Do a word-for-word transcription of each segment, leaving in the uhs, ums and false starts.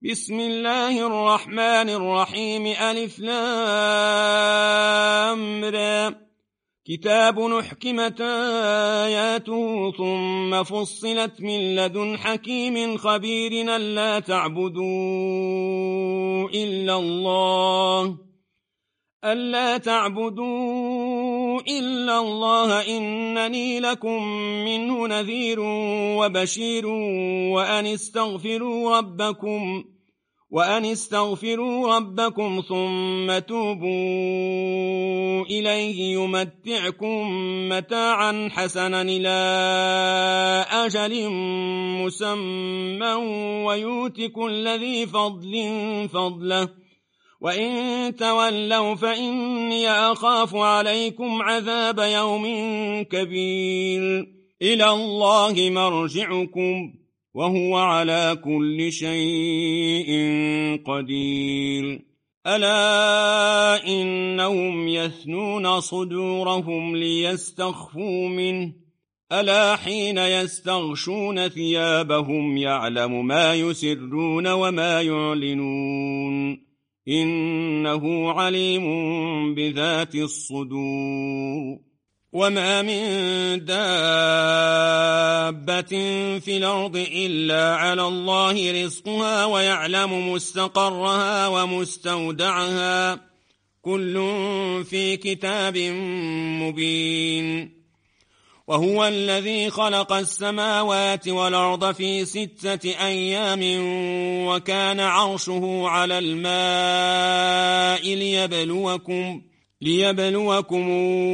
بسم الله الرحمن الرحيم ألف لام را كتاب أحكمت آياته ثم فصلت من لدن حكيم خبير ألا تعبدوا إلا الله ألا تعبدوا إلا الله إنني لكم منه نذير وبشير وأن استغفروا ربكم وأن استغفروا ربكم ثم توبوا إليه يمتعكم متاعا حسنا إلى أجل مسمى ويؤت كل ذي فضل فضله وإن تولوا فإني أخاف عليكم عذاب يوم كبير إلى الله مرجعكم وهو على كل شيء قدير ألا إنهم يثنون صدورهم ليستخفوا منه ألا حين يستغشون ثيابهم يعلم ما يسرون وما يعلنون إنه عليم بذات الصدور وما من دابة في الأرض إلا على الله رزقها ويعلم مستقرها ومستودعها كل في كتاب مبين وهو الذي خلق السماوات والأرض في ستة أيام وكان عرشه على الماء ليبلوكم ليبلوكم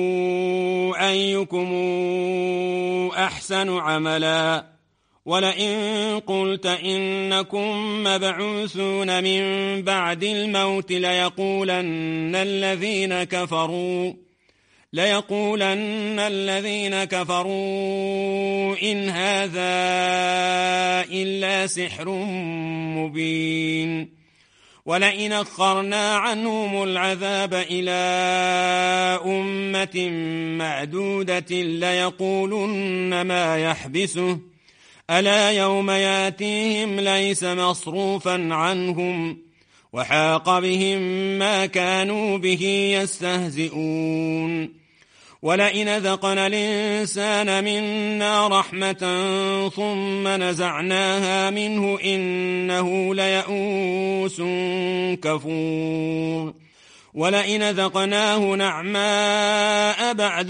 أيكم أحسن عملا ولئن قلت إنكم مبعوثون من بعد الموت ليقولن الذين كفروا ليقولن الذين كفروا إن هذا إلا سحر مبين ولئن أخرنا عنهم العذاب إلى أمة معدودة ليقولن ما يحبسه ألا يوم ياتيهم ليس مصروفا عنهم وحاق بهم ما كانوا به يستهزئون ولئن ذقنا الإنسان منا رحمة ثم نزعناها منه إنه ليئوس كفور ولئن ذقناه نعماء بعد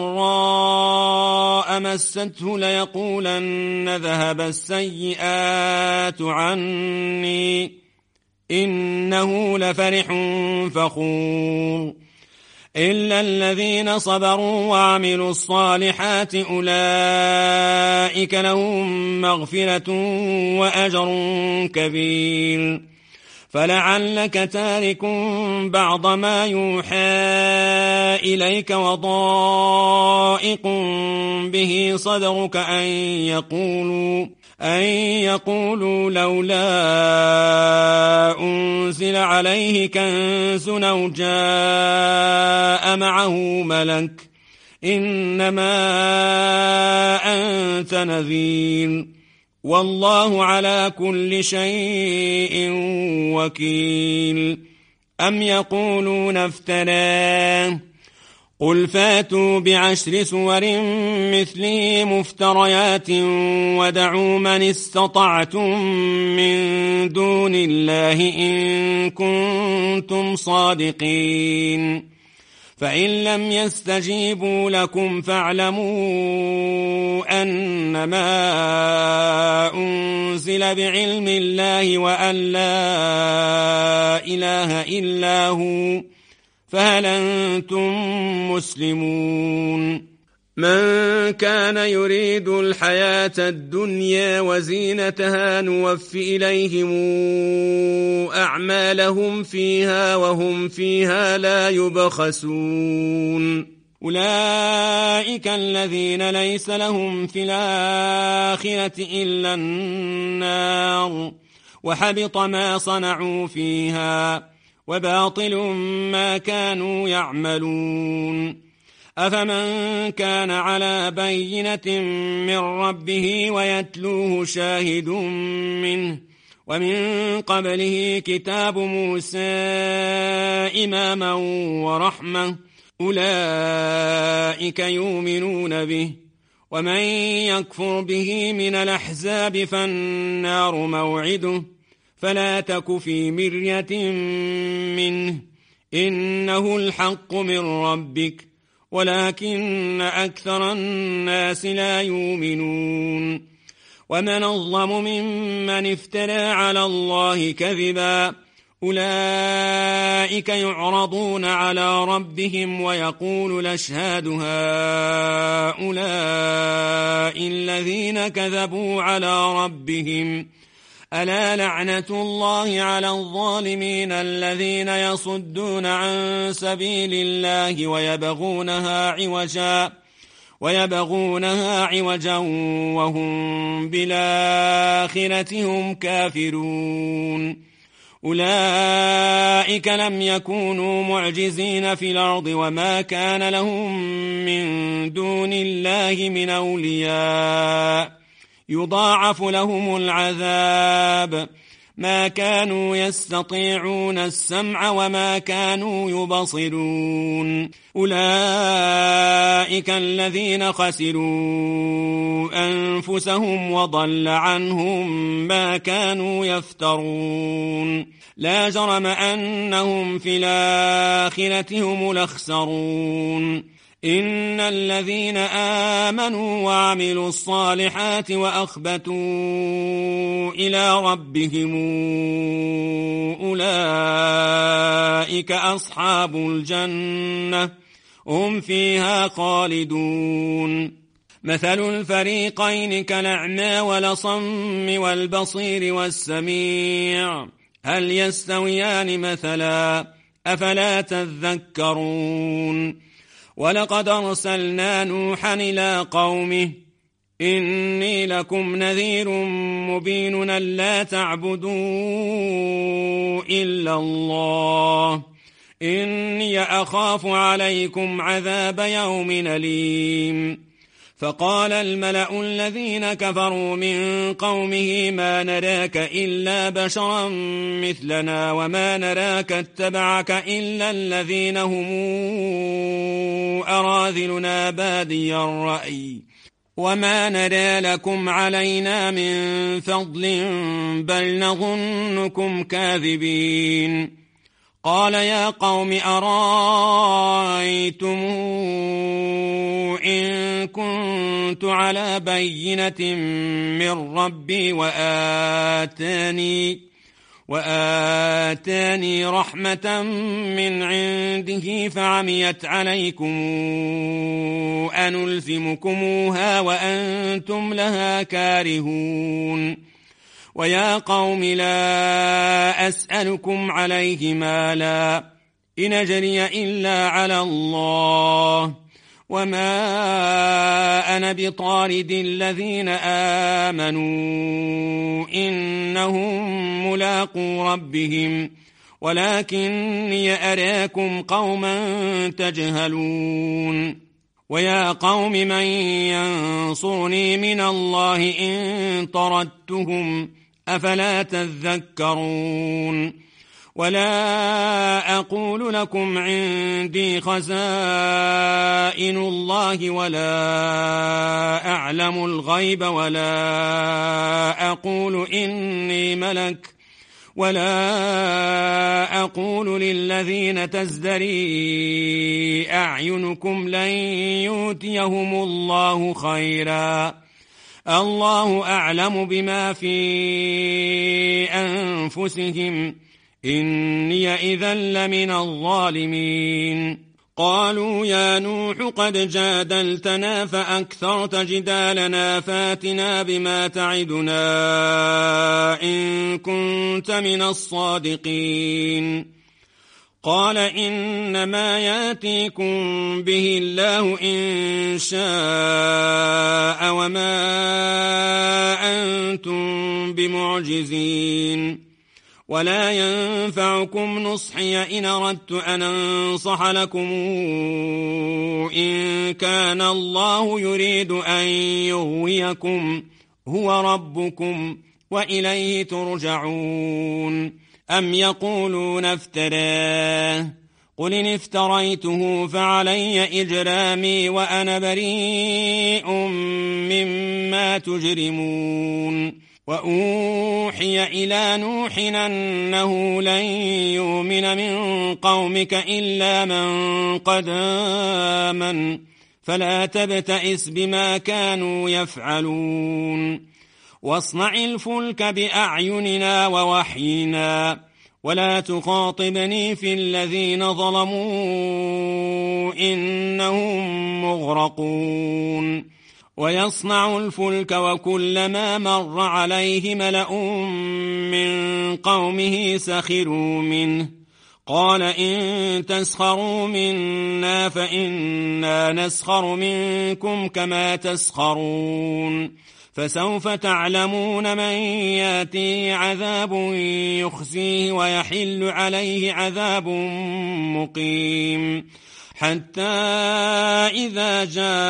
ضراء مسته ليقولن ذهب السيئات عني إنه لفرح فخور إلا الذين صبروا وعملوا الصالحات أولئك لهم مغفرة وأجر كبير فلعلك تارك بعض ما يوحى إليك وضائق به صدرك أن يقولوا أن يقولوا لولا أنزل عليه كنز أو جاء معه ملك إنما أنت نذير والله على كل شيء وكيل أم يقولون افتراه قل فاتوا بعشر سور مثله مفتريات ودعوا من استطعتم من دون الله إن كنتم صادقين فإن لم يستجيبوا لكم فاعلموا أنما أنزل بعلم الله وأن لا إله إلا هو فهل أنتم مسلمون من كان يريد الحياة الدنيا وزينتها نوف إليهم أعمالهم فيها وهم فيها لا يبخسون أولئك الذين ليس لهم في الآخرة إلا النار وحبط ما صنعوا فيها وباطل ما كانوا يعملون أفمن كان على بينة من ربه ويتلوه شاهد منه ومن قبله كتاب موسى إماما ورحمة أولئك يؤمنون به ومن يكفر به من الأحزاب فالنار موعده فلا تك في مرية منه إنه الحق من ربك ولكن أكثر الناس لا يؤمنون ومن أظلم ممن افترى على الله كذبا أولئك يعرضون على ربهم ويقول الأشهاد هؤلاء الذين كذبوا على ربهم ألا لعنة الله على الظالمين الذين يصدون عن سبيل الله ويبغونها عوجا ويبغونها عوجا وهم بالآخرة هم كافرون أولئك لم يكونوا معجزين في الأرض وما كان لهم من دون الله من أولياء يضاعف لهم العذاب ما كانوا يستطيعون السمع وما كانوا يبصرون أولئك الذين خسروا أنفسهم وضل عنهم ما كانوا يفترون لا جرم أنهم في الآخرة هم الأخسرون إن الذين آمنوا وعملوا الصالحات وأخبتوا إلى ربهم أولئك أصحاب الجنة هم فيها خالدون مثل الفريقين كالأعمى والأصم والبصير والسميع هل يستويان مثلا أفلا تذكرون ولقد أرسلنا نوحا إلى قومه إني لكم نذير مبين ألا تعبدوا إلا الله إني أخاف عليكم عذاب يوم أليم فقال الملأ الذين كفروا من قومه ما نراك إلا بشرا مثلنا وما نراك اتبعك إلا الذين هم أراذلنا بادي الرأي وما نرى لكم علينا من فضل بل نظنكم كاذبين قال يا قوم أرأيتم إن كنت على بينة من ربي وآتاني وآتاني رحمة من عنده فعميت عليكم أنلزمكموها وأنتم لها كارهون ويا قوم لا أسألكم عليه مالا إن أجري إلا على الله وما أنا بطارد الذين آمنوا إنهم ملاقو ربهم ولكني أراكم قوما تجهلون ويا قوم من ينصرني من الله إن طردتهم أفلا تذكرون ولا أقول لكم عندي خزائن الله ولا أعلم الغيب ولا أقول إني ملك ولا أقول للذين تزدري أعينكم لن يؤتيهم الله خيرا الله أعلم بما في أنفسهم إني إذا لمن الظالمين قالوا يا نوح قد جادلتنا فأكثرت جدالنا فاتنا بما تعدنا إن كنت من الصادقين قال إنما ياتيكم به الله إن شاء وما أنتم بمعجزين ولا ينفعكم نصحي إن أردت أن أنصح لكم إن كان الله يريد أن يغويكم هو ربكم وإليه ترجعون. أم يقولون افتراه قل إن افتريته فعلي إجرامي وأنا بريء مما تجرمون. وأوحي إلى نوح أنه لن يؤمن من قومك إلا من قد آمن فلا تبتئس بما كانوا يفعلون. واصنع الفلك بأعيننا ووحينا ولا تخاطبني في الذين ظلموا إنهم مغرقون. ويصنع الفلك وكلما مر عليه ملأ من قومه سخروا منه قال إن تسخروا منا فإنا نسخر منكم كما تسخرون. فسوف تعلمون من ياتيه عذاب يخزيه ويحل عليه عذاب مقيم. حتى إذا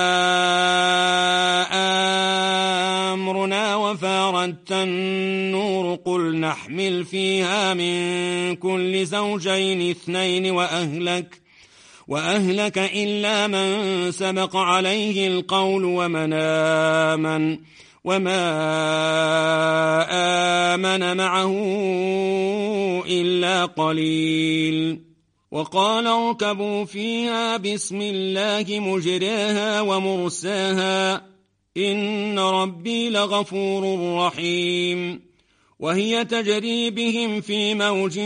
جاء أمرنا وفارت النور قل نحمل فيها من كل زوجين اثنين وأهلك وأهلك إلا من سبق عليه القول ومن آمن وما آمن معه إلا قليل. وقال اركبوا فيها بسم الله مجراها ومرساها إن ربي لغفور رحيم. وهي تجري بهم في موج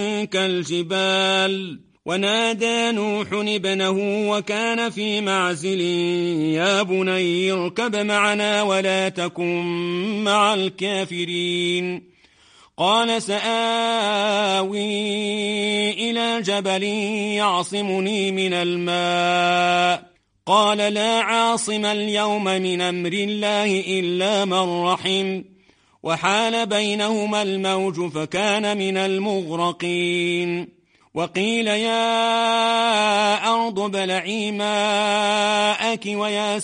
كالجبال ونادى نوح ابنه وكان في معزل يا بني اركب معنا ولا تكن مع الكافرين. قال سآوي إلى جبل يعصمني من الماء قال لا عاصم اليوم من أمر الله إلا من رحم وحال بينهما الموج فكان من المغرقين. وقيل يا أرض ابلعي ماءك ويا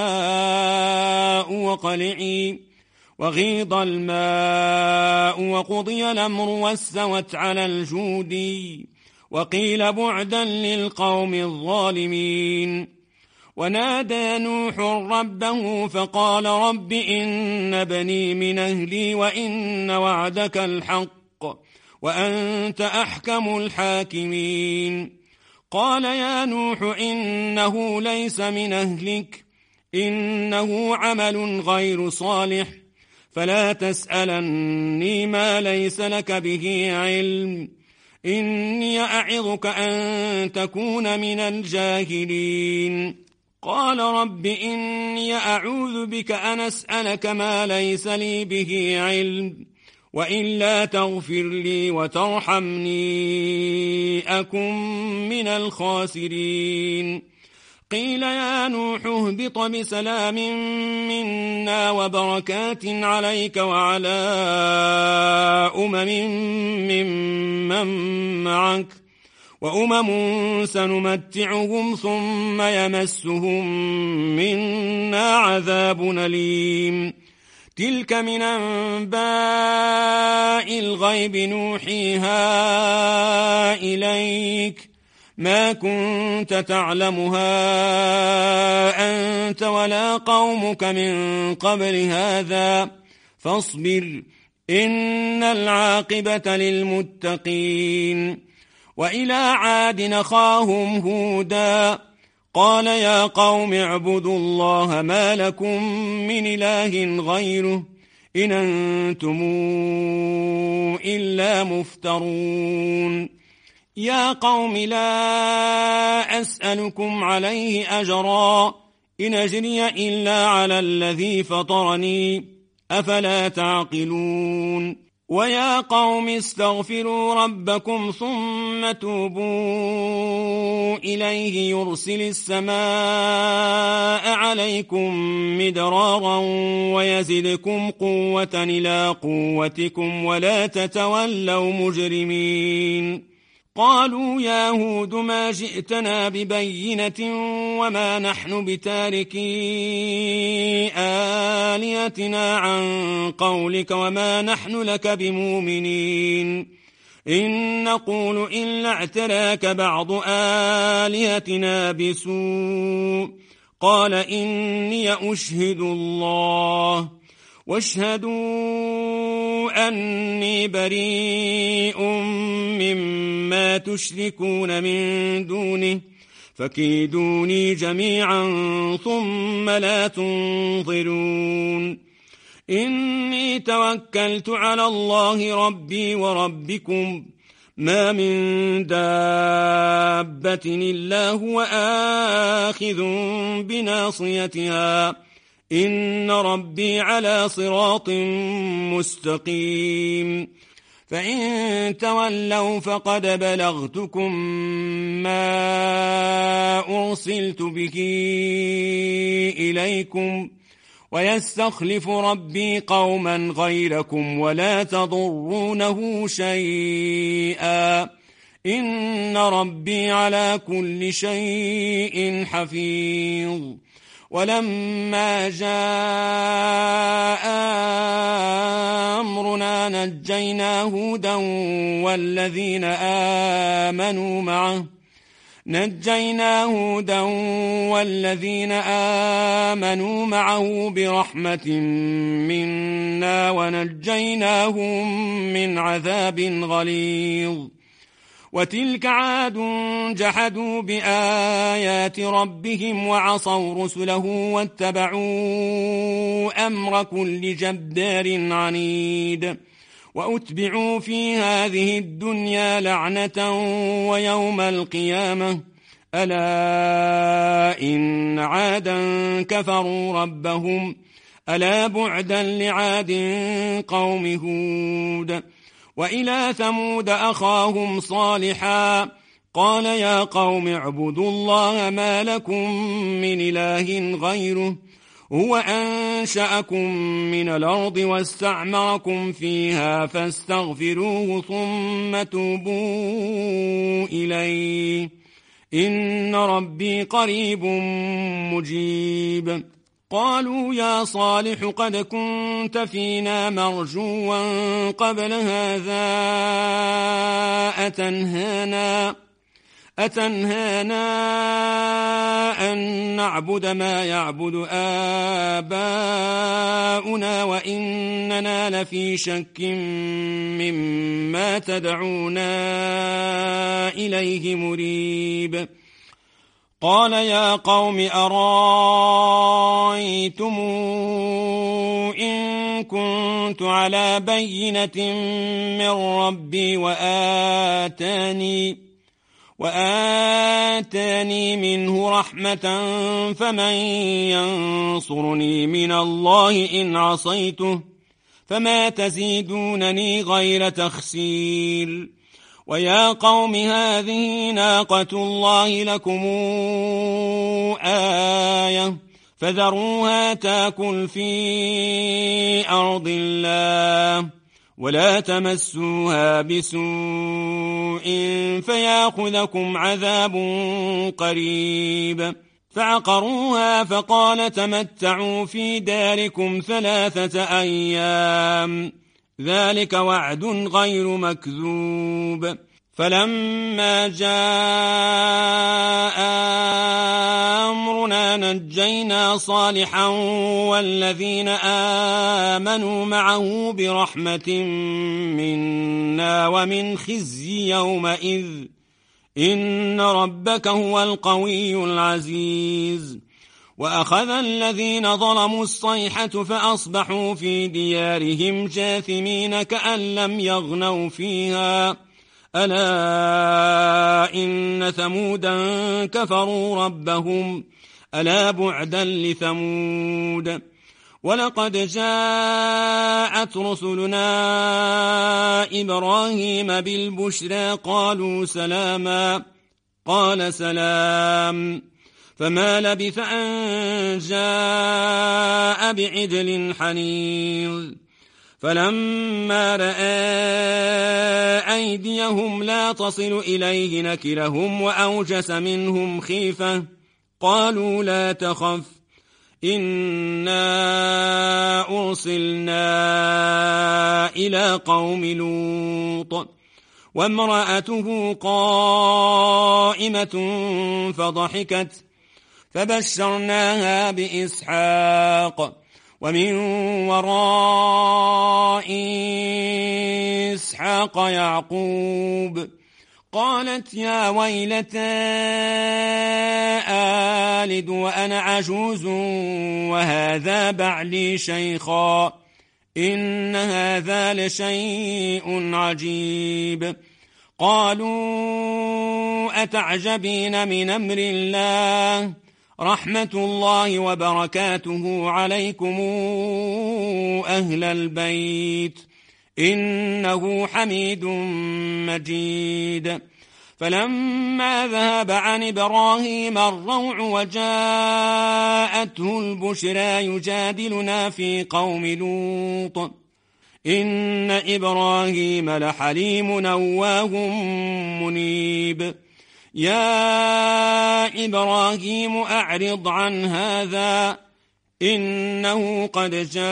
سماء وقلعي وغيض الماء وقضي الأمر واستوت على الجودي وقيل بعدا للقوم الظالمين. ونادى نوح ربه فقال رب إن بني من أهلي وإن وعدك الحق وأنت أحكم الحاكمين. قال يا نوح إنه ليس من أهلك إنه عمل غير صالح فلا تسألني ما ليس لك به علم إني أعظك أن تكون من الجاهلين. قال رب إني أعوذ بك أن أسألك ما ليس لي به علم وإلا تغفر لي وترحمني أكن من الخاسرين. قيل يا نوح اهبط بسلام منا وبركات عليك وعلى أمم ممن معك وأمم سنمتعهم ثم يمسهم منا عذاب أليم. تلك من أنباء الغيب نوحيها إليك ما كنت تعلمها أنت ولا قومك من قبل هذا فاصبر إن العاقبة للمتقين. وإلى عاد أخاهم هودا قال يا قوم اعبدوا الله ما لكم من إله غيره إن أنتم إلا مفترون. يا قوم لا أسألكم عليه أجرا إن أجري إلا على الذي فطرني أفلا تعقلون. ويا قوم استغفروا ربكم ثم توبوا إليه يرسل السماء عليكم مدرارا ويزدكم قوة إلى قوتكم ولا تتولوا مجرمين. قالوا يا هود ما جئتنا ببينة وما نحن بتاركي آلهتنا عن قولك وما نحن لك بمؤمنين إن نقول إلا اعتراك بعض آلهتنا بسوء قال إني أشهد الله واشهدوا أني بريء مما تشركون من دونه فكيدوني جميعا ثم لا تنظرون إني توكلت على الله ربي وربكم ما من دابة إلا هو آخذ بناصيتها إن ربي على صراط مستقيم فإن تولوا فقد بلغتكم ما أرسلت به إليكم ويستخلف ربي قوما غيركم ولا تضرونه شيئا إن ربي على كل شيء حفيظ ولما جاء أمرنا نجينا هودا والذين آمنوا معه نجينا هودا والذين آمنوا معه برحمة منا ونجيناهم من عذاب غليظ وتلك عاد جحدوا بآيات ربهم وعصوا رسله واتبعوا أمر كل جبار عنيد وأتبعوا في هذه الدنيا لعنة ويوم القيامة ألا إن عادا كفروا ربهم ألا بعدا لعاد قوم هود وإلى ثمود أخاهم صالحا قال يا قوم اعبدوا الله ما لكم من إله غيره هو أنشأكم من الأرض واستعمركم فيها فاستغفروه ثم توبوا إليه إن ربي قريب مجيب قالوا يا صالح قد كنت فينا مرجوا قبل هذا أتنهانا أتنهانا أن نعبد ما يعبد آباؤنا وإننا لفي شك مما تدعونا إليه مريب قال يا قوم أرأيتم إن كنت على بينة من ربي وآتاني وآتاني منه رحمة فمن ينصرني من الله إن عصيته فما تزيدونني غير تخسير ويا قوم هذه ناقة الله لكم آية فذروها تاكل في أرض الله ولا تمسوها بسوء فياخذكم عذاب قريب فعقروها فقال تمتعوا في داركم ثلاثة أيام ذلك وعد غير مكذوب فلما جاء أمرنا نجينا صالحا والذين آمنوا معه برحمة منا ومن خزي يومئذ إن ربك هو القوي العزيز وأخذ الذين ظلموا الصيحة فأصبحوا في ديارهم جاثمين كأن لم يغنوا فيها ألا إن ثمودا كفروا ربهم ألا بعدا لثمود ولقد جاءت رسلنا إبراهيم بالبشرى قالوا سلاما قال سلام فما لبث أن جاء بعجل حنيظ فلما رأى أيديهم لا تصل إليه نكرهم وأوجس منهم خيفة قالوا لا تخف إنا أرسلنا إلى قوم لوط وامرأته قائمة فضحكت فبشرناها بإسحاق ومن وراء إسحاق يعقوب قالت يا ويلتى آلد وأنا عجوز وهذا بعلي شيخا إن هذا لشيء عجيب قالوا أتعجبين من أمر الله رحمة الله وبركاته عليكم أهل البيت إنه حميد مجيد فلما ذهب عن إبراهيم الروع وجاءته البشرى يجادلنا في قوم لوط إن إبراهيم لحليم أواه منيب يا إبراهيم أعرض عن هذا إنه قد جاء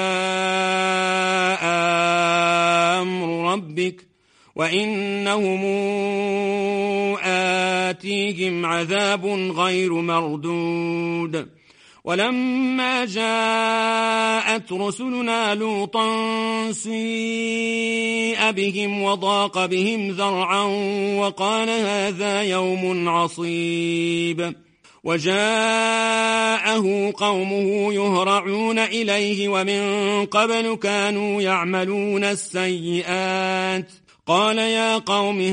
أمر ربك وإنهم آتيهم عذاب غير مردود ولما جاءت رسلنا لوطا سيء بهم وضاق بهم ذرعا وقال هذا يوم عصيب وجاءه قومه يهرعون إليه ومن قبل كانوا يعملون السيئات قال يا قوم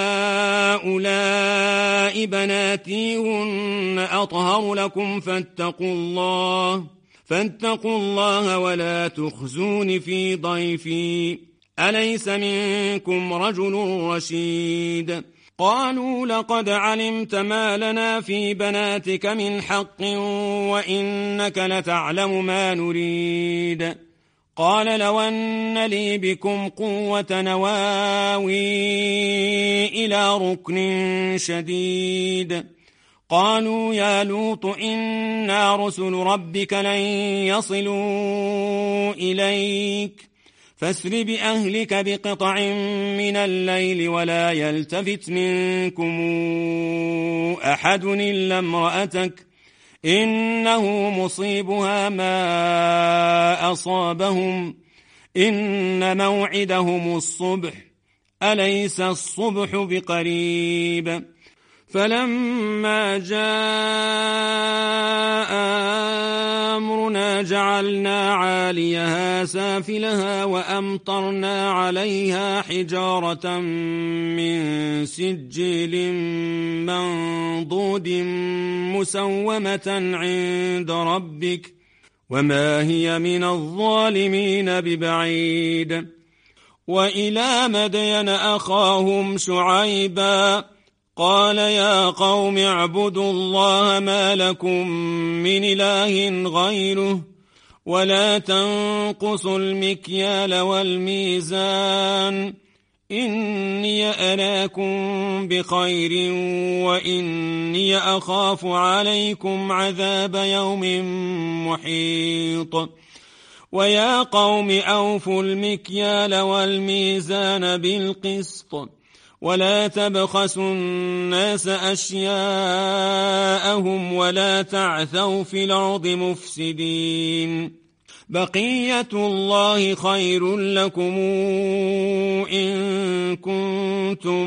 هؤلاء بناتي هن أطهر لكم فاتقوا الله فاتقوا الله ولا تخزون في ضيفي أليس منكم رجل رشيد قالوا لقد علمت ما لنا في بناتك من حق وإنك لتعلم ما نريد قال لو أن لي بكم قوة نواوي إلى ركن شديد قالوا يا لوط إنا رسل ربك لن يصلوا إليك فاسر بأهلك بقطع من الليل ولا يلتفت منكم أحد إلا امرأتك إنه مصيبها ما أصابهم إن موعدهم الصبح أليس الصبح بقريب فلما جاء أمرنا جعلنا عاليها سافلها وأمطرنا عليها حجارة من سجيل منضود مسومة عند ربك وما هي من الظالمين ببعيد وإلى مدين أخاهم شعيبا قال يا قوم اعبدوا الله ما لكم من إله غيره ولا تنقصوا المكيال والميزان إني أراكم بخير وإني أخاف عليكم عذاب يوم محيط ويا قوم أوفوا المكيال والميزان بالقسط ولا تبخسوا الناس أشياءهم ولا تعثوا في الأرض مفسدين بقية الله خير لكم إن كنتم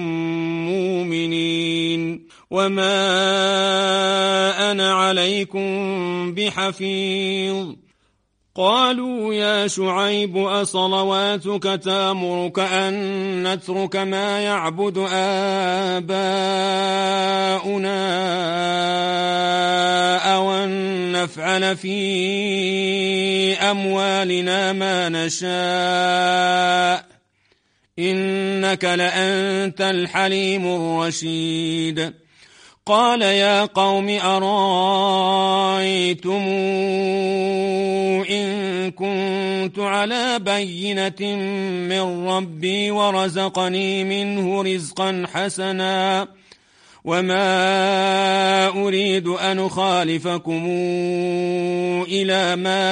مؤمنين وما أنا عليكم بحفيظ قالوا يا شعيب أصلواتك تأمرك أن نترك ما يعبد آباؤنا أو أن نفعل في أموالنا ما نشاء إنك لأنت الحليم الرشيد قال يا قوم أرأيتم إن كنت على بينة من ربي ورزقني منه رزقا حسنا وما أريد أن أخالفكم إلى ما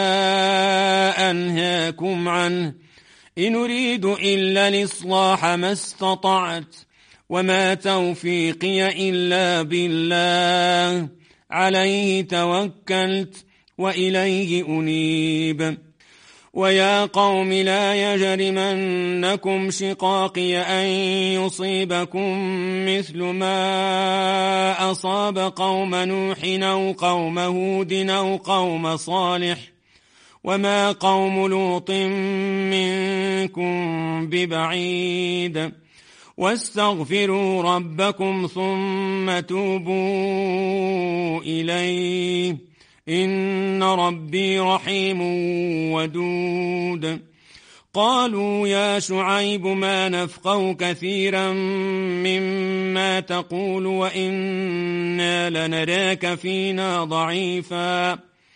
أنهاكم عنه إن أريد إلا الإصلاح ما استطعت وما توفيقي إلا بالله عليه توكلت وإليه أنيب. ويا قوم لا يجرمنكم شقاقي أن يصيبكم مثل ما أصاب قوم نوح أو قوم هود أو قوم صالح وما قوم لوط منكم ببعيد واستغفروا ربكم ثم توبوا إليه إن ربي رحيم ودود. قالوا يا شعيب ما نفقه كثيرا مما تقول وإنا لنراك فينا ضعيفا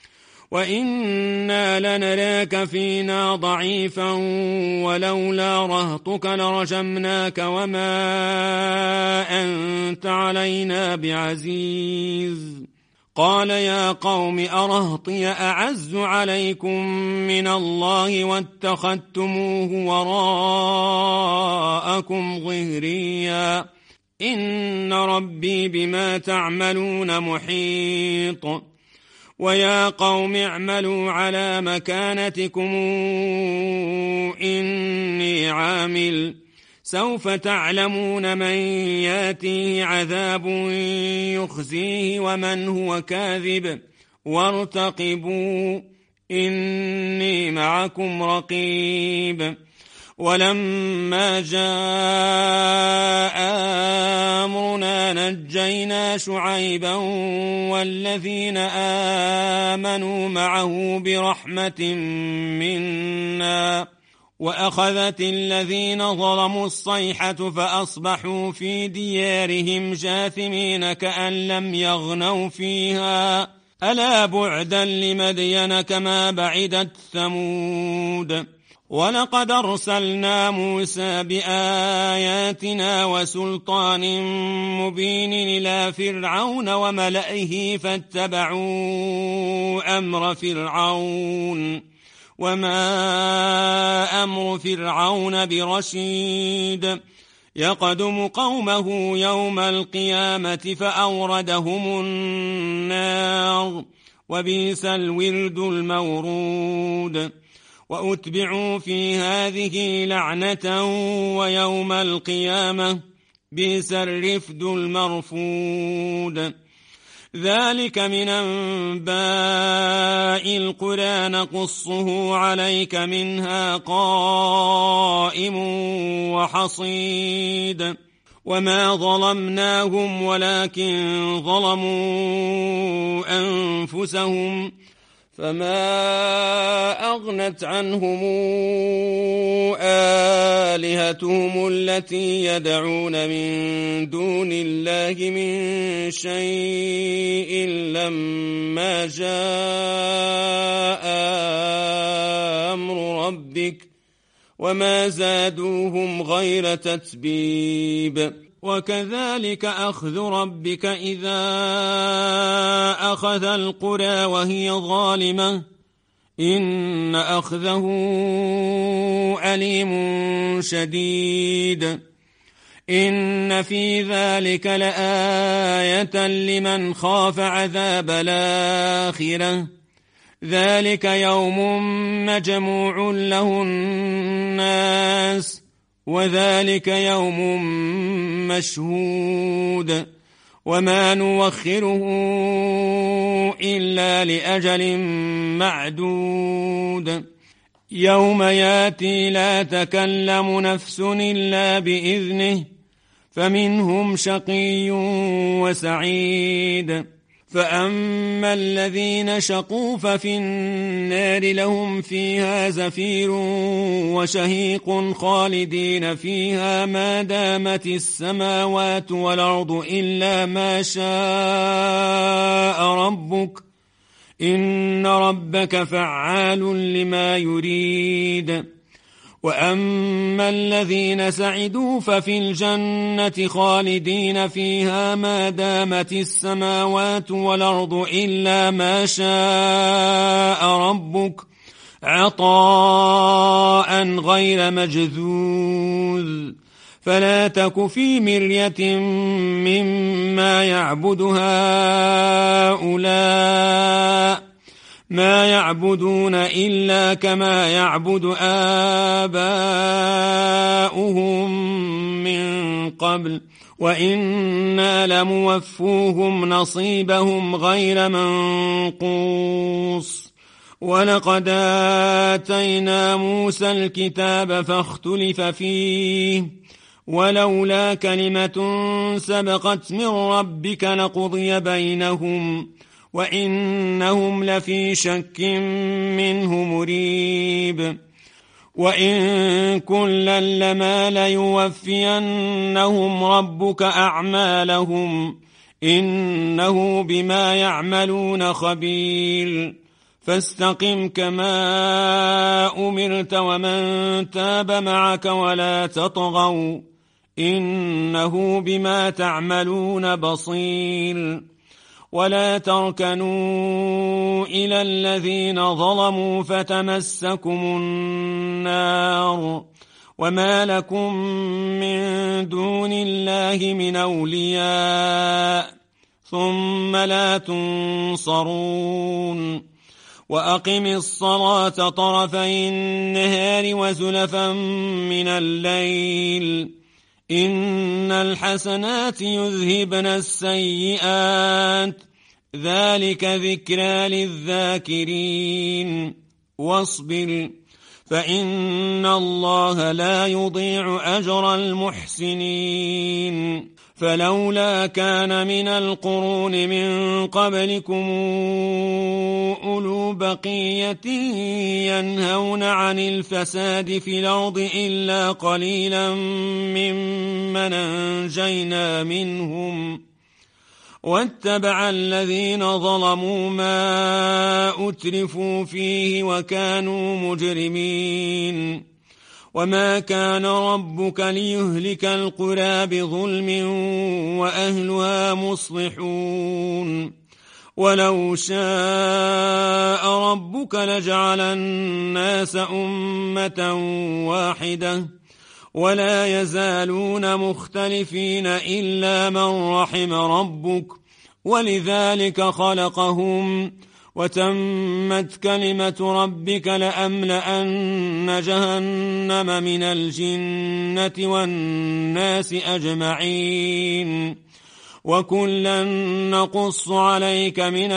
وإنا لنراك فينا ضعيفا ولولا رهطك لرجمناك وما أنت علينا بعزيز. قال يا قوم أرهطي أعز عليكم من الله واتخذتموه وراءكم ظهريا إن ربي بما تعملون محيط. ويا قوم اعملوا على مكانتكم إني عامل سوف تعلمون من ياتيه عذاب يخزيه ومن هو كاذب وارتقبوا إني معكم رقيب. ولما جاء أمرنا نجينا شعيبا والذين آمنوا معه برحمة منا وأخذت الذين ظلموا الصيحة فأصبحوا في ديارهم جاثمين كأن لم يغنوا فيها ألا بعدا لمدين كما بعدت ثمود. ولقد أرسلنا موسى بآياتنا وسلطان مبين إلى فرعون وملئه فاتبعوا أمر فرعون وما أمر فرعون برشيد يقدم قومه يوم القيامة فأوردهم النار وبئس الورد المورود. وأتبعوا في هذه لعنة ويوم القيامة بئس الرفد المرفود. ذلك من أنباء القرى نقصه عليك منها قائم وحصيد. وما ظلمناهم ولكن ظلموا أنفسهم فما أغنت عنهم آلهتهم التي يدعون من دون الله من شيء لما جاء أمر ربك وما زادوهم غير تتبيب. وكذلك أخذ ربك إذا أخذ القرى وهي ظالمة إن أخذه أليم شديد. إن في ذلك لآية لمن خاف عذاب الآخرة ذلك يوم مجموع له الناس وذلك يوم مشهود وما نوخره إلا لأجل معدود. يوم ياتي لا تكلم نفس إلا بإذنه فمنهم شقي وسعيد. فأما الذين شقوا ففي النار لهم فيها زفير وشهيق خالدين فيها ما دامت السماوات والأرض إلا ما شاء ربك إن ربك فعال لما يريد. وأما الذين سعدوا ففي الجنة خالدين فيها ما دامت السماوات والأرض إلا ما شاء ربك عطاء غير مجذوذ. فلا تك في مرية مما يعبد هؤلاء ما يعبدون إلا كما يعبد آباؤهم من قبل وإنا لموفوهم نصيبهم غير منقوص. ولقد آتينا موسى الكتاب فاختلف فيه ولولا كلمة سبقت من ربك لقضي بينهم وإنهم لفي شك منه مريب. وإن كلا لما ليوفينهم ربك أعمالهم إنه بما يعملون خبير. فاستقم كما أمرت ومن تاب معك ولا تطغوا إنه بما تعملون بصير. ولا تركنوا إلى الذين ظلموا فتمسكم النار وما لكم من دون الله من أولياء ثم لا تنصرون. وأقم الصلاة طرفي النهار وزلفا من الليل إن الحسنات يذهبن السيئات ذلك ذكرى للذاكرين. واصبر فإن الله لا يضيع أجر المحسنين. فلولا كان من القرون من قبلكم أولو بقية ينهون عن الفساد في الأرض إلا قليلا ممن أنجينا منهم واتبع الذين ظلموا ما أترفوا فيه وكانوا مجرمين. وما كان ربك ليهلك القرى بظلم وأهلها مصلحون. ولو شاء ربك لجعل الناس أمة واحدة ولا يزالون مختلفين إلا من رحم ربك ولذلك خلقهم وتمت كلمة ربك لأملأن جهنم من الجنة والناس أجمعين. وكلا نقص عليك من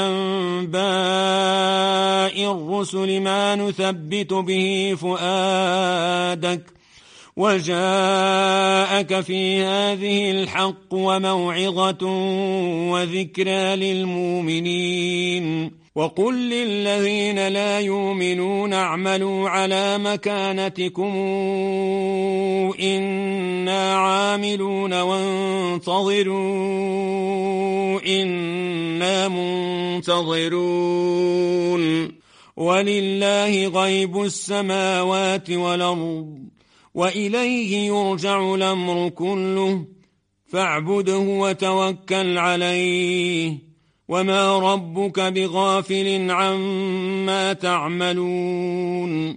أنباء الرسل ما نثبت به فؤادك وجاءك في هذه الحق وموعظة وذكرى للمؤمنين. وقل للذين لا يؤمنون اعملوا على مكانتكم إنا عاملون وانتظروا إنا منتظرون. ولله غيب السماوات والأرض وإليه يرجع الأمر كله فاعبده وتوكل عليه وما ربك بغافل عما تعملون.